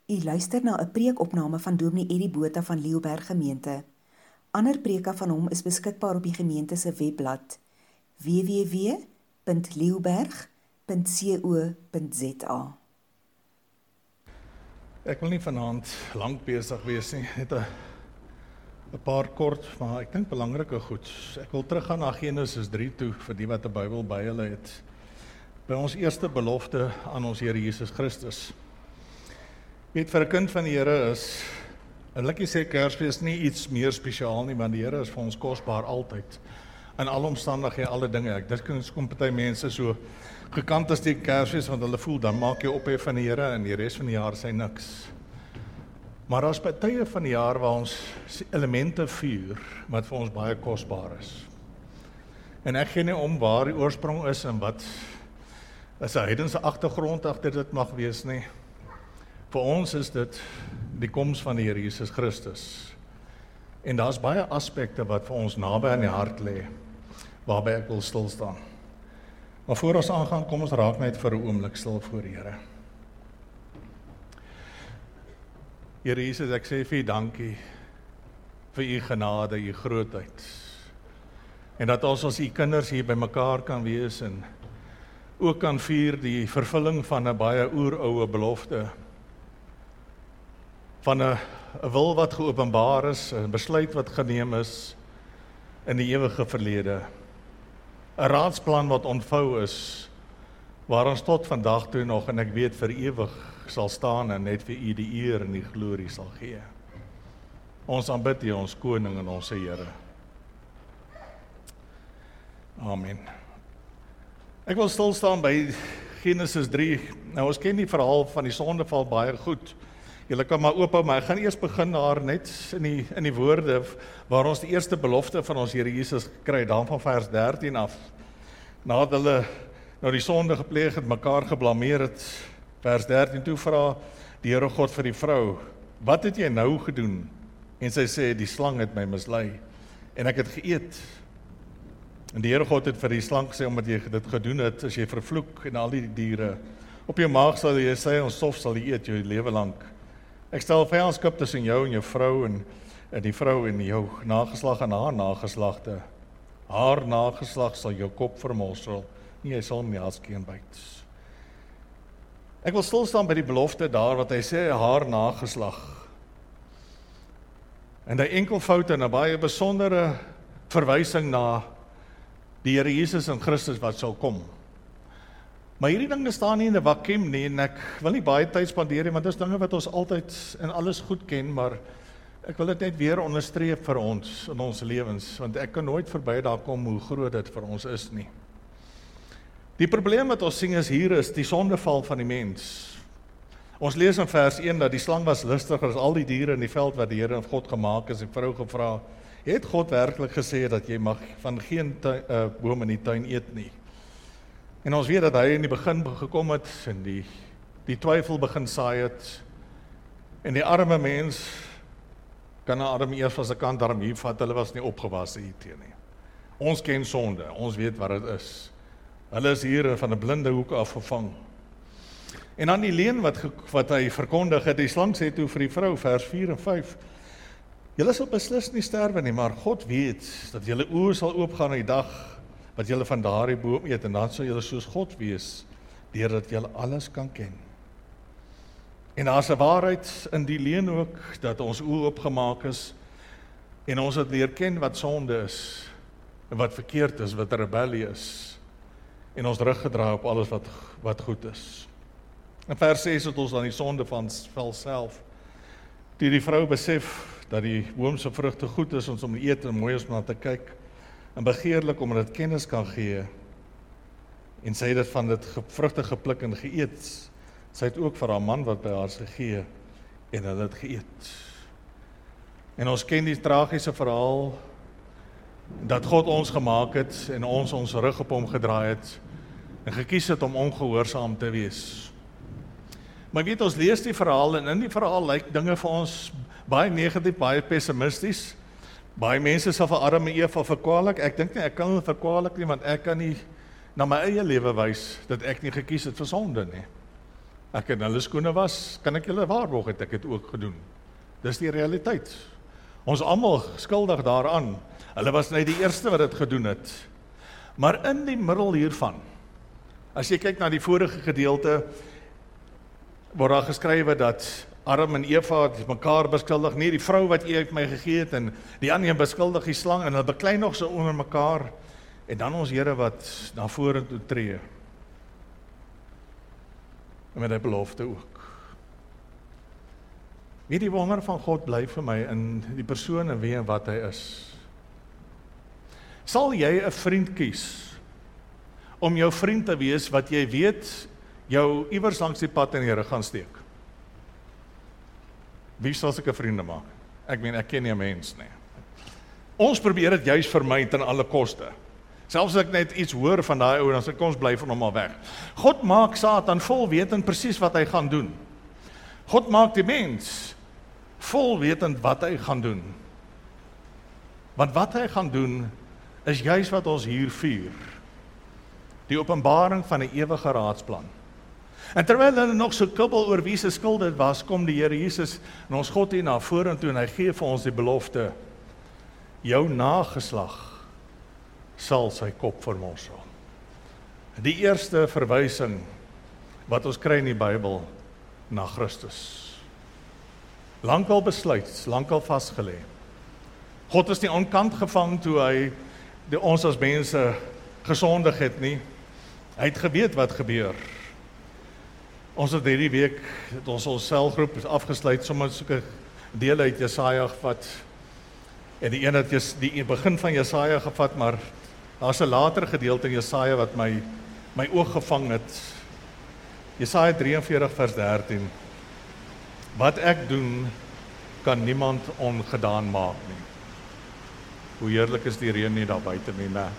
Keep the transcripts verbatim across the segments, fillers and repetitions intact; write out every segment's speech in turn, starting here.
U luister na 'n preekopname van Dominee Eddie Botha van Leeuberg Gemeente. Ander preke van hom is beskikbaar op die gemeente se webblad w w w punt leeuberg punt co punt z a. Ek wil nie vanaand lank besig wees nie, net 'n 'n paar kort, maar ek dink belangrike goed. Ek wil teruggaan na Genesis drie toe, vir die wat 'n Bybel by hulle het. By ons eerste belofte aan ons Here Jesus Christus. Weet, vir 'n kind van die Here is, en ek sê Kersfees nie iets meer spesiaal nie, want die Here is vir ons kosbaar altyd. In alle omstandighede, alle dinge. Ek dink kom party mense so gekant as die Kersfees, want hulle voel, dan maak jy ophef van die Here en die res van die jaar sê niks. Maar daar's tye van die jaar waar ons elemente vier, wat vir ons baie kosbaar is. En ek gee nie om waar die oorsprong is en wat is 'n heidense agtergrond agter dit mag wees nie. Vir ons is dit die koms van die Here Jesus Christus. En daar's baie aspekte wat vir ons naby aan die hart lê, waarby ek wil stil staan. Maar voor ons aangaan, kom ons raak net vir 'n oomblik stil voor die Here. Here Jesus, ek sê vir U dankie vir U genade, U grootheid. En dat ons as U kinders hier by mekaar kan wees en ook kan vier die vervulling van 'n baie oeroue belofte, van 'n 'n wil wat geopenbaar is, 'n besluit wat geneem is in die ewige verlede. 'n Raadsplan wat ontvou is, waar ons tot vandag toe nog, en ek weet vir ewig sal staan en net vir U die eer en die glorie sal gee. Ons aanbid U, ons koning en ons Here. Amen. Ek wil stil staan by Genesis drie. Nou, ons ken die verhaal van die sondeval baie goed. Julle kan maar ophou, maar ek gaan eers begin daar net in die, in die woorde waar ons die eerste belofte van ons Here Jesus kry, dan van vers dertien af. Nadat hulle nou die sonde gepleeg het, mekaar geblameer het, vers dertien, toe vra die Here God vir die vrou, wat het jy nou gedoen? En sy sê, die slang het my mislei, en ek het geëet. En die Here God het vir die slang gesê, omdat jy dit gedoen het, as jy vervloek en al die diere, op jou maag sal jy sê, ons stof sal jy eet jou lewe lank. Ek stel vyandskap tussen jou en jou vrou en, en die vrou en jou nageslag en haar nageslagte. Haar nageslag sal jou kop vermorsel, nie hy sal hom nie askeen byt. Ek wil stil staan by die belofte daar wat hy sê haar nageslag. En die enkelvoud en 'n baie besondere verwysing na die Here Jesus en Christus wat sal kom. Maar hierdie dinge staan nie in 'n vakuum nie, en ek wil nie baie tyd spandeer nie, want dit is dinge wat ons altyd en alles goed ken, maar ek wil dit net weer onderstreep vir ons in ons lewens, want ek kan nooit verby daar kom hoe groot dit vir ons is nie. Die probleem wat ons sien is hier is die sondeval van die mens. Ons lees in vers een dat die slang was listiger as al die diere in die veld wat die Here en God gemaak het, en die vrou gevra, het God werklik gesê dat jy mag van geen tuin, uh, boom in die tuin eet nie? En ons weet dat hy in die begin gekom het en die, die twyfel begin saai het. En die arme mens kan 'n arm eers van sy kant darm hier vat, hulle was nie opgewasse hierteen nie. Ons ken sonde, ons weet wat dit is. Hulle is hier van 'n blinde hoek afgevang. En dan die leuen wat, wat hy verkondig het, die slang sê toe vir die vrou, vers vier en vyf, julle sal beslis nie sterwe nie, maar God weet dat julle oë sal oopgaan die dag wat julle van daardie boom eet, en dan sal julle soos God wees, deurdat julle alles kan ken. En daar's 'n waarheid in die leuen ook, dat ons oë oopgemaak is, en ons het leer ken wat sonde is, en wat verkeerd is, wat rebellie is, en ons ruggedraai op alles wat, wat goed is. In vers ses het ons dan die sonde van self. Toe die vrou besef dat die boom se vrugte goed is ons om te eet en mooi is om na te kyk, en begeerlik om dit kennis kan gee, en sy het dit van dit vrugte gepluk en geëet. Sy het ook vir haar man wat by haar gegee, en hulle het geëet. En ons ken die tragiese verhaal, dat God ons gemaak het, en ons ons rug op hom gedraai het, en gekies het om ongehoorsaam te wees. Maar weet, ons lees die verhaal, en in die verhaal lyk dinge vir ons baie negatief, baie pessimisties. Baie mense sal vir Adam en Eva verkwalik. Ek dink nie, ek kan hulle verkwalik nie, want ek kan nie na my eie lewe wys, dat ek nie gekies het vir sonde nie. ek in hulle skoene was, kan ek julle waarborg het ek het ook gedoen. Dis die realiteit. Ons almal skuldig daaraan. Hulle was net die eerste wat dit gedoen het. Maar in die middel hiervan, as jy kyk na die vorige gedeelte, word daar geskrywe dat Adam en Eva het mekaar beskuldig, nie die vrou wat jy uit my gegee het, en die ander beskuldig die slang, en hulle beklei nog so onder mekaar, en dan ons Here wat na vorentoe tree, en met die belofte ook. Weet die wonder van God bly vir my in die persoon en wie en wat hy is. Sal jy 'n vriend kies om jou vriend te wees wat jy weet jou iewers langs die pad in die rug gaan steek? Wie sal sulke vriende maak? Ek meen, ek ken nie 'n mens nie. Ons probeer dit juis vermy ten alle koste. Selfs as ek net iets hoor van daai ou, dan sê ek ons bly van hom al weg. God maak Satan vol wetend presies wat hy gaan doen. God maak die mens vol wetend wat hy gaan doen. Want wat hy gaan doen is juis wat ons hier vier. Die openbaring van 'n ewige raadsplan. En terwyl hulle nog so kibbel oor wie se skuld dit was, kom die Here Jesus en ons God hier na vorentoe en hy gee vir ons die belofte: jou nageslag sal sy kop vermorsel. Die eerste verwysing wat ons kry in die Bybel na Christus. Lankal besluit, lankal vasgelê. God is nie onkant gevang toe hy die ons as mense gesondig het nie. Hy het geweet wat gebeur. Ons het hierdie week, het ons ons selgroep afgesluit, sommer soeke dele uit Jesaja gevat, en die een het jes, die begin van Jesaja gevat, maar daar's 'n later gedeelte in Jesaja wat my, my oog gevang het. Jesaja drie en veertig vers dertien. Wat ek doen, kan niemand ongedaan maak nie. Hoe heerlik is die reën nie daar buite nie, nee.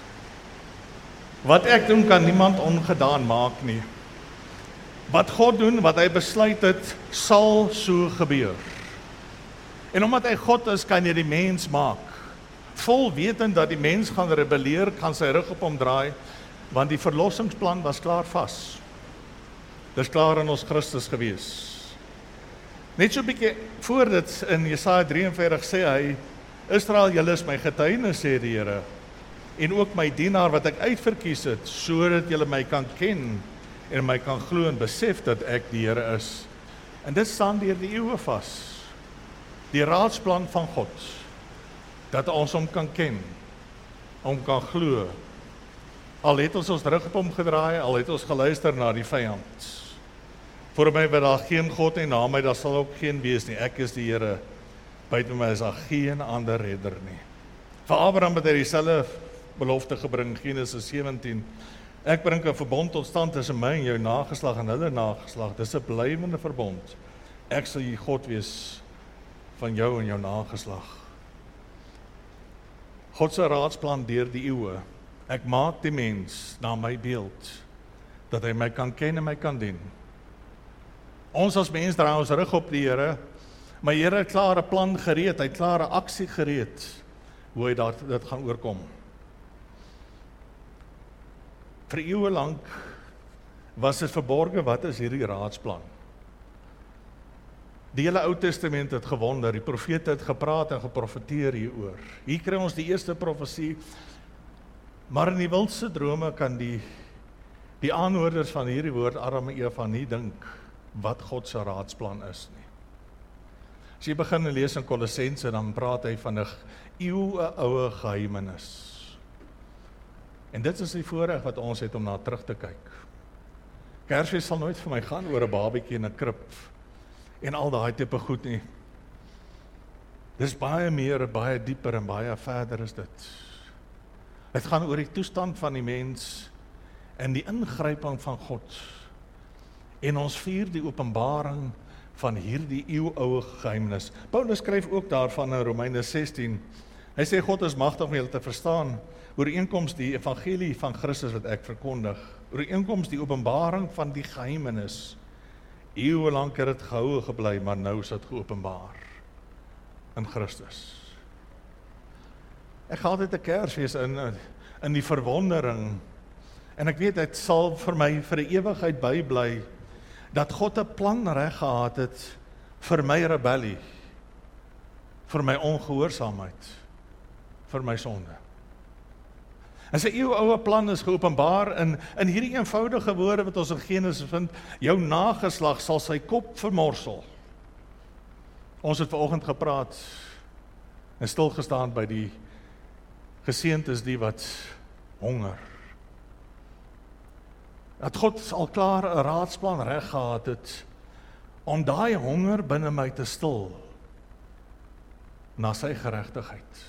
Wat ek doen, kan niemand ongedaan maak nie. Wat God doen, wat hy besluit het, sal so gebeur. En omdat hy God is, kan hy die mens maak. Vol wetend dat die mens gaan rebelleer, kan sy rug op hom draai, want die verlossingsplan was klaar vas. Dis klaar in ons Christus gewees. Net so 'n bietjie voor dit in Jesaja drie en veertig sê hy, Israel, julle is my getuienis, sê die Here, en ook my dienaar wat ek uitverkies het, sodat julle my kan ken en my kan glo en besef dat ek die Here is. En dit staan deur die eeue vas. Die raadsplan van God, dat ons hom kan ken, hom kan glo. Al het ons ons rug op hom gedraai, al het ons geluister na die vyand. Voor my wat daar geen God en na my, daar sal ook geen wees nie. Ek is die Here. Buiten my is daar geen ander redder nie. Vir Abraham het hy dieselfde belofte gebring, Genesis sewentien. Ek bring 'n verbond tot stand tussen my en jou nageslag en hulle nageslag. Dis 'n blywende verbond. Ek sal jy God wees van jou en jou nageslag. God se raadsplan deur die eeue. Ek maak die mens na my beeld, dat hy my kan ken en my kan dien. Ons as mens draai ons rug op die Here, maar die Here het klaar 'n plan gereed, hy het klaar 'n aksie gereed, hoe hy dat, dit gaan oorkom. Vir eeue lank was dit verborge, wat is hierdie raadsplan? Die hele Ou Testament het gewonder, die profete het gepraat en geprofeteer hieroor. Hier kry ons die eerste profesie, maar in die wildste drome kan die, die aanhoorders van hierdie woord, Adam en Eva, nie dink wat God se raadsplan is nie. As jy begin lees in Kolossense, dan praat hy van 'n eeue oue geheimenis. En dit is die voorreg wat ons het om na terug te kyk. Kersfees sal nooit vir my gaan oor 'n babietjie in 'n krib en al daai tipe goed nie. Dis baie meer, baie dieper en baie verder is dit. Dit gaan oor die toestand van die mens en die ingryping van God. En ons vier die openbaring van hierdie eeuoue geheimenis. Paulus skryf ook daarvan in Romeine sestien. Hy sê God is magtig om julle te verstaan, ooreenkoms die evangelie van Christus wat ek verkondig, ooreenkoms die openbaring van die geheimenis. Eeue lank het dit gehoue gebly, maar nou is dit geopenbaar in Christus. Ek gaan altyd 'n Kersfees in in die verwondering, en ek weet dit sal vir my vir 'n ewigheid bybly, dat God 'n plan reg gehad het vir my rebellie, vir my ongehoorsaamheid, vir my sonde. En sy eeuoue plan is geopenbaar in, in hierdie eenvoudige woorde wat ons in Genesis vind, jou nageslag sal sy kop vermorsel. Ons het vanoggend gepraat en stilgestaan by die geseënd is die wat honger. Dat God al klaar 'n raadsplan reg gehad het om daai honger binne my te stil na sy geregtigheid.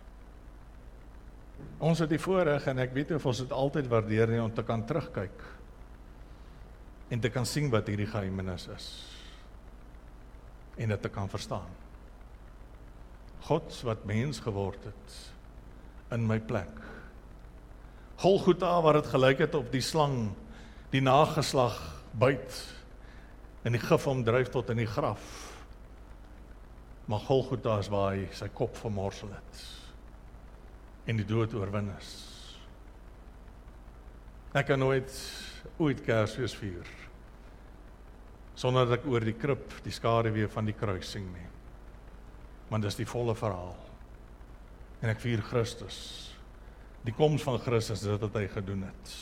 Ons het die voorreg, en ek weet nie of ons dit altyd waardeer nie, om te kan terugkyk en te kan sien wat hierdie geheimenis is en dit te kan verstaan. God wat mens geword het in my plek. Golgotha, waar dit gelyk het op die slang, die nageslag byt en die gif omdryf tot in die graf. Maar Golgotha is waar hy sy kop vermorsel het en die dood oorwin is. Ek kan nooit ooit Kersfees vier sonder dat ek oor die krib, die skaduwee van die kruis sing nie. Want dis die volle verhaal. En ek vier Christus. Die koms van Christus, dit wat hy gedoen het.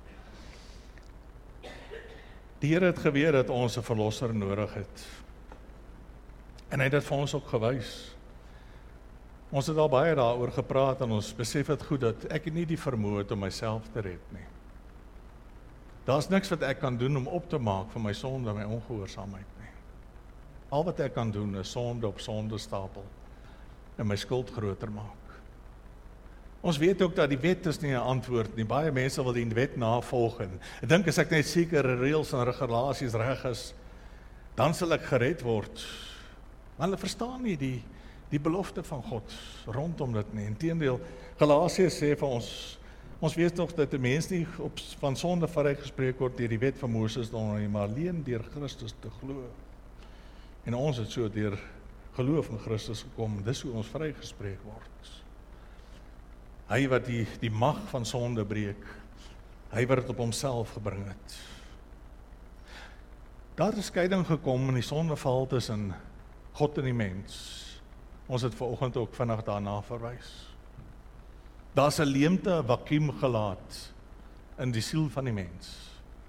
Die Here het geweet dat ons 'n verlosser nodig het. En hy het dit vir ons ook gewys. Ons het al baie daaroor gepraat en ons besef het goed dat ek nie die vermoë het om myself te red nie. Daar's niks wat ek kan doen om op te maak vir my sonde en my ongehoorsaamheid nie. Al wat ek kan doen is sonde op sonde stapel en my skuld groter maak. Ons weet ook dat die wet is nie 'n antwoord nie. Baie mense wil die wet navolg en ek dink as ek net sekere reëls en regulasies reg is, dan sal ek gered word. Maar hulle verstaan nie die die belofte van God rondom dit nie. Inteendeel, Galasiërs sê vir ons, ons weet tog dat 'n mens nie op van sonde vrygespreek word deur die wet van Moses nie, maar alleen deur Christus te glo. En ons het so deur geloof in Christus gekom, dis hoe ons vrygespreek word. Hy wat die, die mag van sonde breek, hy wat dit op homself gebring het. Daar het 'n skeiding gekom in die sondeval tussen God en die mens. Ons het vanoggend ook vinnig daarna verwys. Daar's 'n leemte, 'n vakuum gelaat in die siel van die mens.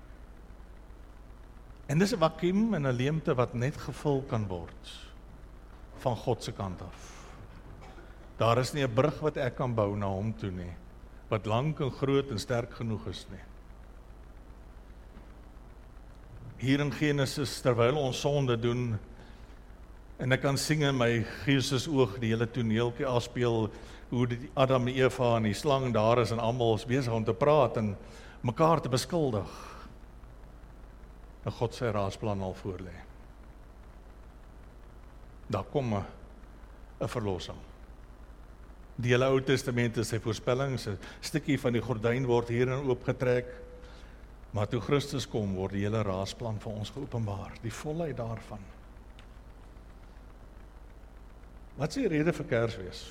En dis 'n vakuum en 'n leemte wat net gevul kan word van God se kant af. Daar is nie 'n brug wat ek kan bou na hom toe nie, wat lank en groot en sterk genoeg is nie. Hier in Genesis, terwyl ons sonde doen, en ek kan sien in my gees oog die hele toneeltjie afspeel, hoe die Adam en Eva en die slang daar is en almal is besig om te praat en mekaar te beskuldig. En God sy raadsplan al voorlê. Daar kom 'n 'n verlossing. Die hele Ou Testament is sy voorspellings, 'n stukkie van die gordyn word hierin oopgetrek, maar toe Christus kom, word die hele raadsplan vir ons geopenbaar, die volheid daarvan. Wat is die rede vir Kersfees?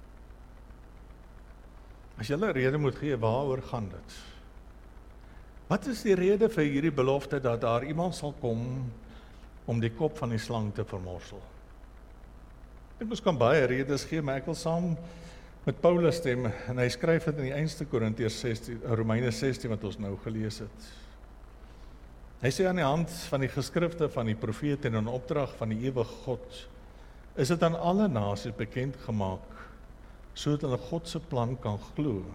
As jy 'n rede moet gee, waaroor gaan dit? Wat is die rede vir hierdie belofte dat daar iemand sal kom om die kop van die slang te vermorsel? Ek moes kan baie redes gee, maar ek wil saam met Paulus stem, en hy skryf dit in die eerste Korintiërs sestien, Romeine sestien wat ons nou gelees het. Hy sê aan die hand van die geskrifte van die profete en in opdrag van die ewige God, is dit aan alle nasies bekend gemaak, sodat hulle God se plan kan glo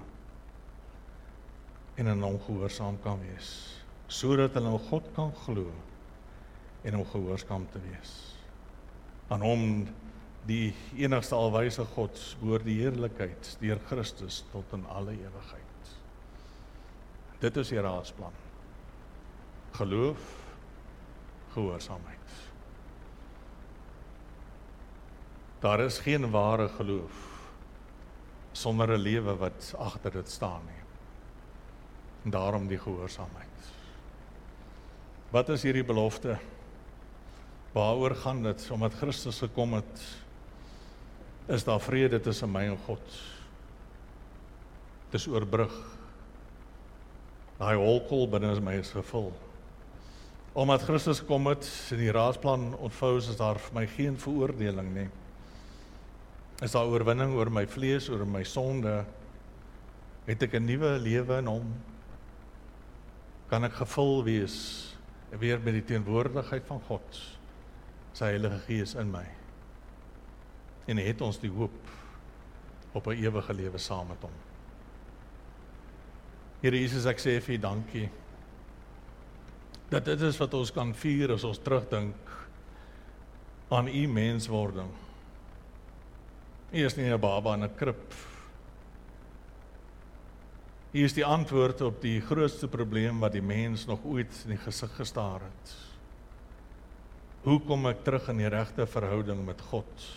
en aan hom gehoorsaam kan wees, sodat hulle aan God kan glo en hom gehoorsaam te wees. Aan hom, die enigste alwyse God, behoort die heerlikheid deur Christus tot in alle ewigheid. Dit is die raadsplan. Geloof, gehoorsaamheid. Daar is geen ware geloof sonder 'n lewe wat agter dit staan nie. En daarom die gehoorsaamheid. Wat is hierdie belofte? Waaroor gaan dit? Omdat Christus gekom het, is daar vrede tussen my en God. Dit is oorbrug. Daai holkol binne my is gevul. Omdat Christus kom het, in die raadsplan ontvou is daar vir my geen veroordeling nie. Is daar oorwinning oor my vlees, oor my sonde, het ek 'n nuwe lewe in hom, kan ek gevul wees, weer met die teenwoordigheid van God, sy Heilige Gees in my, en het ons die hoop op 'n ewige lewe saam met hom. Here Jesus, ek sê vir U dankie, dat dit is wat ons kan vier as ons terugdink aan U menswording. U is nie 'n baba in 'n krib. U is die antwoord op die grootste probleem wat die mens nog ooit in die gesig gestaar het. Hoe kom ek terug in die regte verhouding met God?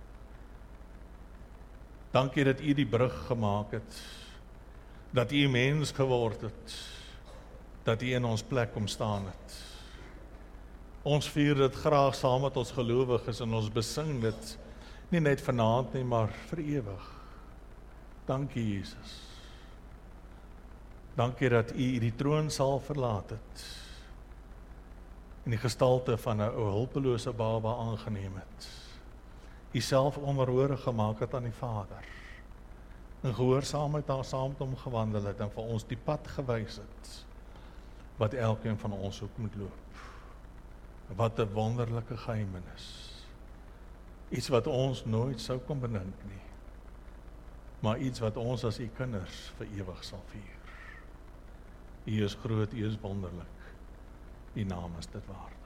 Dankie dat U die brug gemaak het, dat U mens geword het, dat U in ons plek kom staan het. Ons vier dit graag saam met ons gelowiges en ons besing dit, nie net vanaand nie, maar vir ewig. Dankie Jesus. Dankie dat U die troonsaal verlaat het, in die gestalte van 'n ou hulpelose baba aangeneem het, U self onderhorig gemaak het aan die Vader, in gehoorsaamheid daar saam met hom gewandel het, en vir ons die pad gewys het, wat elkeen van ons ook moet loop. Wat 'n wonderlike geheimenis. Iets wat ons nooit sou kon bedink nie, maar iets wat ons as U kinders vir ewig sal vier. U is groot, U is wonderlik. U naam is dit waard.